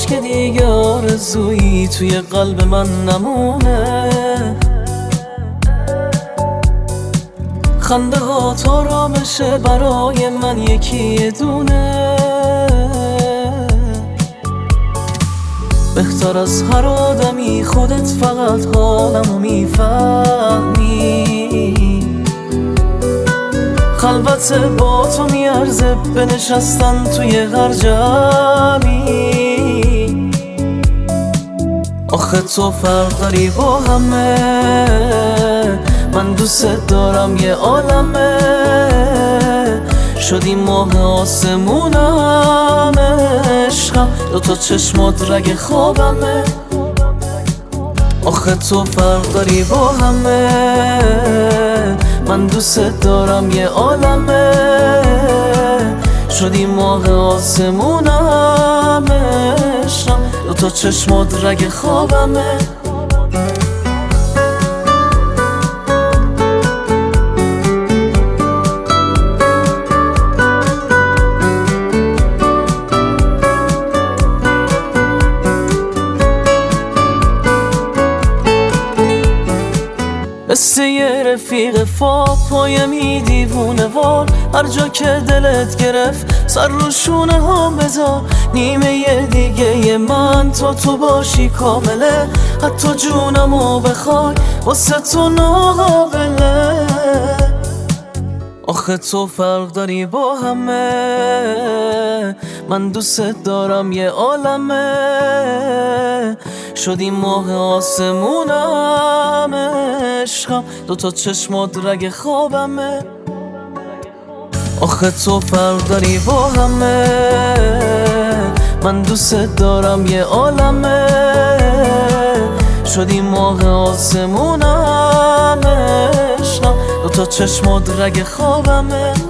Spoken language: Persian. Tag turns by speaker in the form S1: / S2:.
S1: که دیگه آرزویی توی قلب من نمونه. خنده ها آرامشه برای من یکی دونه. بهتر از هر آدمی خودت فقط حالمو میفهمی. خلوت با تو میارزه بنشستن توی هر جمعی. آخه تو فرق داری با همه، من دوست دارم یه عالمه. شدی ماه آسمونم عشقم، دوتا چشمات رگ خوابمه. آخه تو فرق داری با همه، من دوست دارم یه عالمه. شدی ماه آسمونم عشقم، دوتا چشمات رگ خوابمه. مثل یه رفیق پایم دیوونه وار، هر جا که دلت گرفت سر رو شونه ها بذار. نیمه یه دیگه ی من تو باشی کامله، حتی جونمو بخوای واسه تو ناقابله. آخه تو فرق داری با همه، من دوست دارم یه عالمه. شدی ماه آسمونم عشقم، دوتا چشمات رگ خوابمه. آخه تو فرق داری با همه، من دوست دارم یه عالمه. شدی ماه آسمونم عشقم، دوتا چشمات رگ خوابمه.